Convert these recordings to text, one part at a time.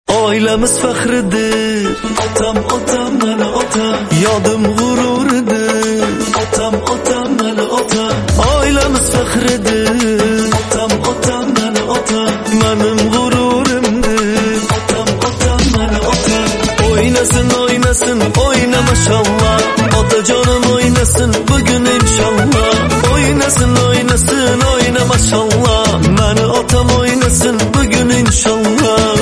Oilamiz faxridir. Otam otam mana otam. Yodim g'ururidir. Otam otam mana otam. Oilamiz faxridir. Otam otam mana otam. Menim g'ururimdir. Otam otam mana otam. Oynasın oynasın oyna maşallah. Otacanım oynasın bugün inşallah. Oynasın oynasın oyna maşallah. Meni otam oynasın bugün inşallah.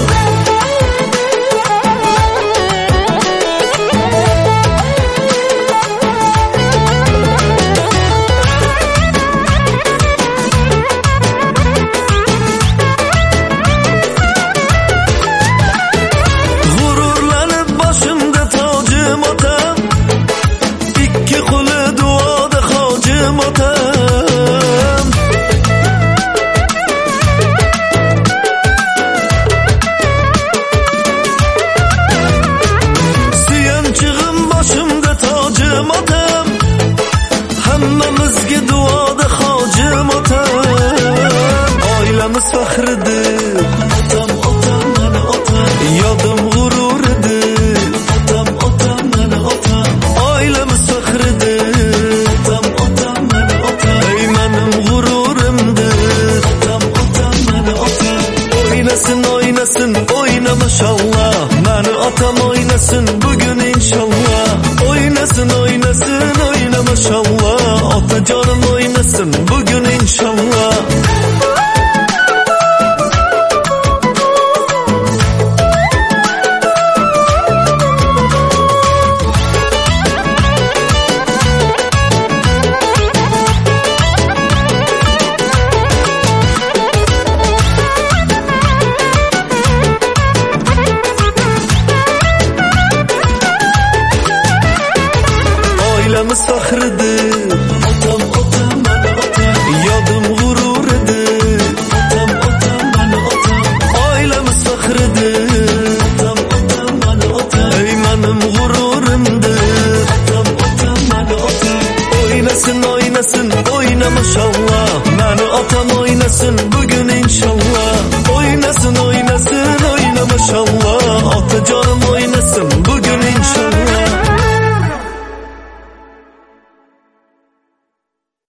Hammamizga duoda hojim otam. Oilamiz faxridir. Otam otam mana otam. Yodim g'ururidir. Otam otam mana otam. Oilamiz faxridir. Otam otam mana otam. Ey menim g'ururimdir. Otam otam mana otam. Oynasın oynasın oyna maşallah. Meni otam oynasın bugün inşallah. Oynasın oynasın oyna maşallah. Otacanım oynasın bugün inşallah.